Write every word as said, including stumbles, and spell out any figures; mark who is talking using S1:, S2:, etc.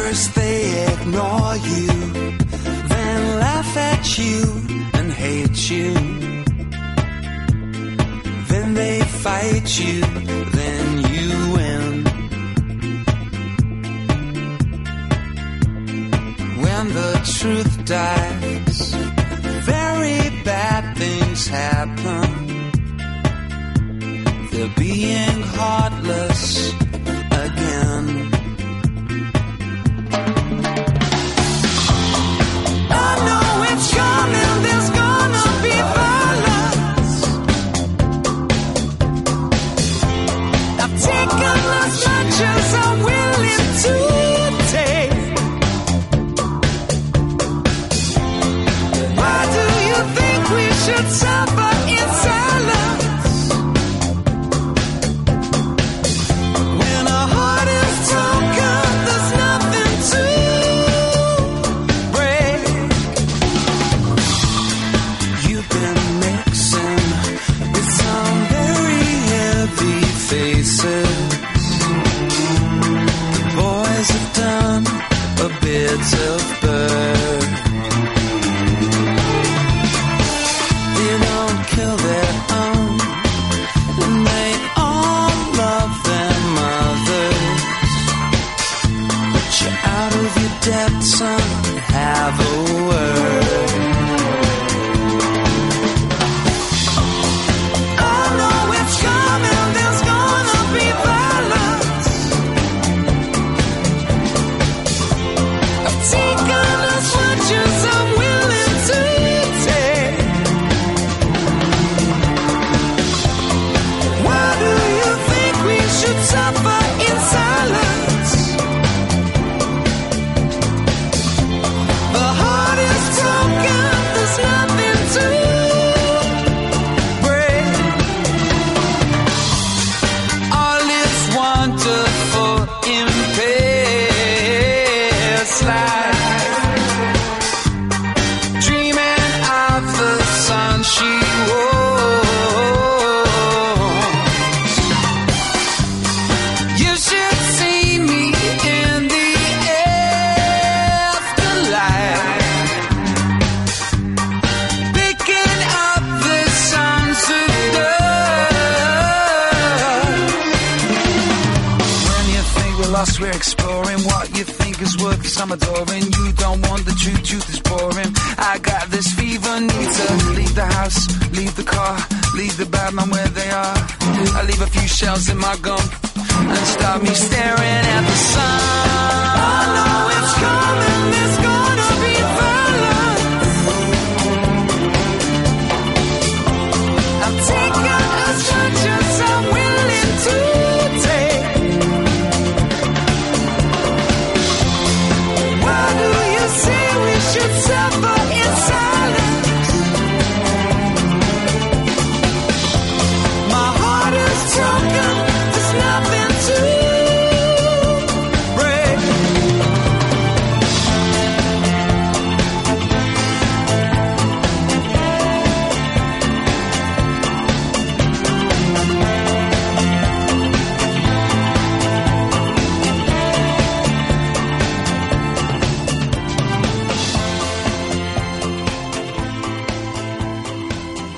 S1: First they ignore you, then laugh at you and hate you. Then they fight you, then you win. When the truth dies, very bad things happen. They're being heartless again. I know it's coming, there's gonna be violence. I've taken as much as I'm willing to take. Why do you think we should suffer in silence? When a heart is broken, there's nothing to break. You've been mixing with some very heavy faces. The boys have done a bit of bird. They don't kill their own, and they all love their mothers. But you're out of your depth, son, have a word. I know it's coming, there's gonna be violence. I've taken as much as I'm willing to take. Why do you think we should suffer in silence? The heart is broken, there's nothing to break. All is wonderful in past life. Dreaming of the sun she wore. You should see me in the afterlife, picking up the sons of God. When you think we're lost, we're exploring what you think is worth some adoring. You don't want the truth, truth is boring. I got this fever, need to leave the house, leave the car, leave the bad man where they are. I leave a few shells in my gum and start me staring at the sun.